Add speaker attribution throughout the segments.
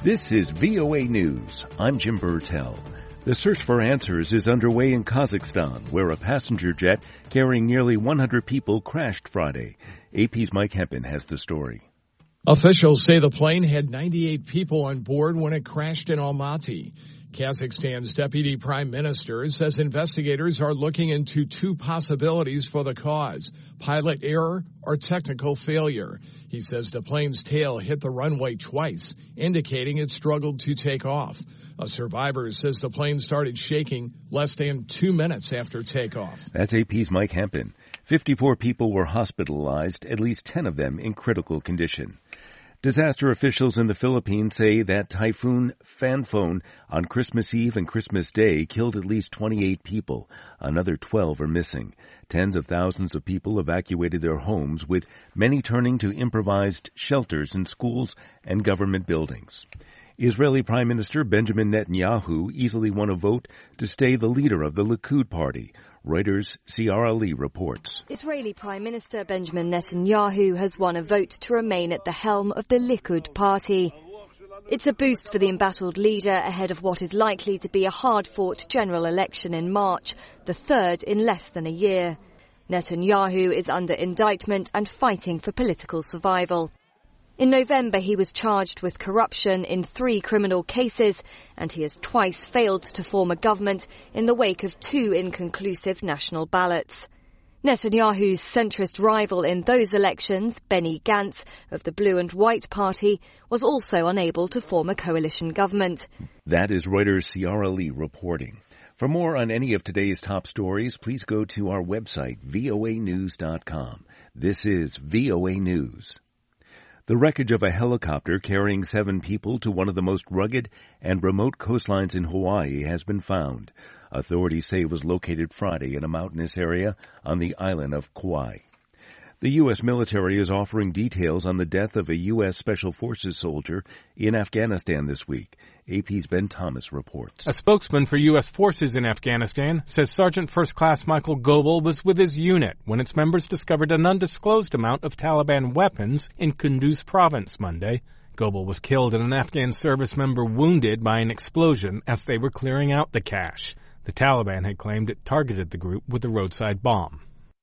Speaker 1: This is VOA News. I'm Jim Burtell. The search for answers is underway in Kazakhstan, where a passenger jet carrying nearly 100 people crashed Friday. AP's Mike Hempen has the story.
Speaker 2: Officials say the plane had 98 people on board when it crashed in Almaty. Kazakhstan's deputy prime minister says investigators are looking into two possibilities for the cause: pilot error or technical failure. He says the plane's tail hit the runway twice, indicating it struggled to take off. A survivor says the plane started shaking less than 2 minutes after takeoff.
Speaker 1: That's AP's Mike Hempen. 54 people were hospitalized, at least 10 of them in critical condition. Disaster officials in the Philippines say that Typhoon Phanphone on Christmas Eve and Christmas Day killed at least 28 people. Another 12 are missing. Tens of thousands of people evacuated their homes, with many turning to improvised shelters in schools and government buildings. Israeli Prime Minister Benjamin Netanyahu easily won a vote to stay the leader of the Likud party. Reuters' Ciara Lee reports.
Speaker 3: Israeli Prime Minister Benjamin Netanyahu has won a vote to remain at the helm of the Likud party. It's a boost for the embattled leader ahead of what is likely to be a hard-fought general election in March, the third in less than a year. Netanyahu is under indictment and fighting for political survival. In November, he was charged with corruption in 3 criminal cases, and he has twice failed to form a government in the wake of 2 inconclusive national ballots. Netanyahu's centrist rival in those elections, Benny Gantz of the Blue and White Party, was also unable to form a coalition government.
Speaker 1: That is Reuters' Ciara Lee reporting. For more on any of today's top stories, please go to our website, voanews.com. This is VOA News. The wreckage of a helicopter carrying 7 people to one of the most rugged and remote coastlines in Hawaii has been found. Authorities say it was located Friday in a mountainous area on the island of Kauai. The U.S. military is offering details on the death of a U.S. Special Forces soldier in Afghanistan this week. AP's Ben Thomas reports.
Speaker 4: A spokesman for U.S. forces in Afghanistan says Sergeant First Class Michael Goebel was with his unit when its members discovered an undisclosed amount of Taliban weapons in Kunduz province Monday. Goebel was killed and an Afghan service member wounded by an explosion as they were clearing out the cache. The Taliban had claimed it targeted the group with a roadside bomb.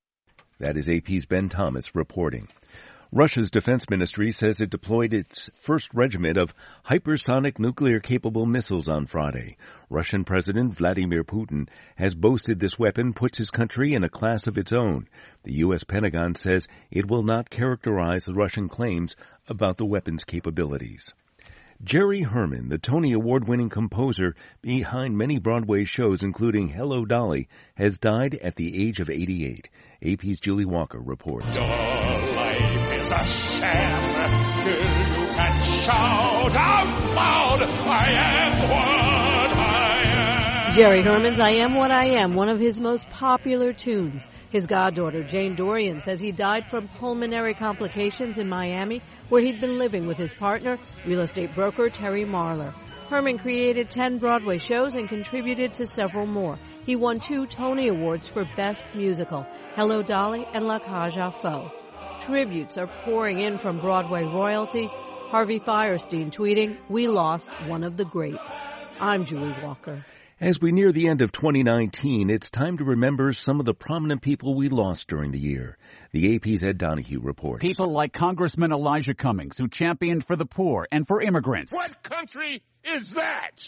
Speaker 1: That is AP's Ben Thomas reporting. Russia's defense ministry says it deployed its first regiment of hypersonic nuclear-capable missiles on Friday. Russian President Vladimir Putin has boasted this weapon puts his country in a class of its own. The U.S. Pentagon says it will not characterize the Russian claims about the weapon's capabilities. Jerry Herman, the Tony Award-winning composer behind many Broadway shows, including Hello, Dolly, has died at the age of 88. AP's Julie Walker reports.
Speaker 5: Your life is a sham till you can shout out loud, I am what I am.
Speaker 6: Jerry Herman's I Am What I Am, one of his most popular tunes. His goddaughter, Jane Dorian, says he died from pulmonary complications in Miami, where he'd been living with his partner, real estate broker Terry Marlar. Herman created 10 Broadway shows and contributed to several more. He won 2 Tony Awards for Best Musical, Hello, Dolly and La Cage aux Folles. Tributes are pouring in from Broadway royalty. Harvey Fierstein tweeting, "We lost one of the greats." I'm Julie Walker.
Speaker 1: As we near the end of 2019, it's time to remember some of the prominent people we lost during the year. The AP's Ed Donahue reports.
Speaker 7: People like Congressman Elijah Cummings, who championed for the poor and for immigrants.
Speaker 5: What country is that?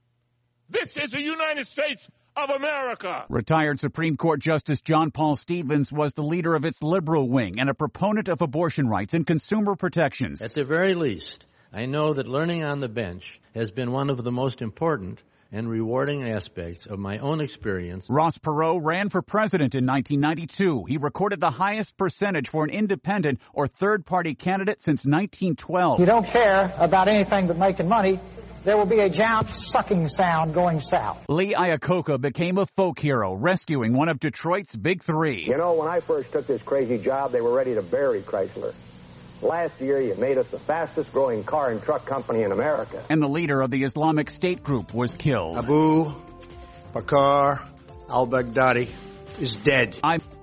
Speaker 5: This is the United States of America.
Speaker 7: Retired Supreme Court Justice John Paul Stevens was the leader of its liberal wing and a proponent of abortion rights and consumer protections.
Speaker 8: At the very least, I know that learning on the bench has been one of the most important and rewarding aspects of my own experience.
Speaker 7: Ross Perot ran for president in 1992. He recorded the highest percentage for an independent or third-party candidate since 1912.
Speaker 9: You don't care about anything but making money. There will be a giant sucking sound going south.
Speaker 7: Lee Iacocca became a folk hero, rescuing one of Detroit's big 3.
Speaker 10: You know, when I first took this crazy job, they were ready to bury Chrysler. Last year, you made us the fastest-growing car and truck company in America.
Speaker 7: And the leader of the Islamic State group was killed.
Speaker 11: Abu Bakr al-Baghdadi is dead.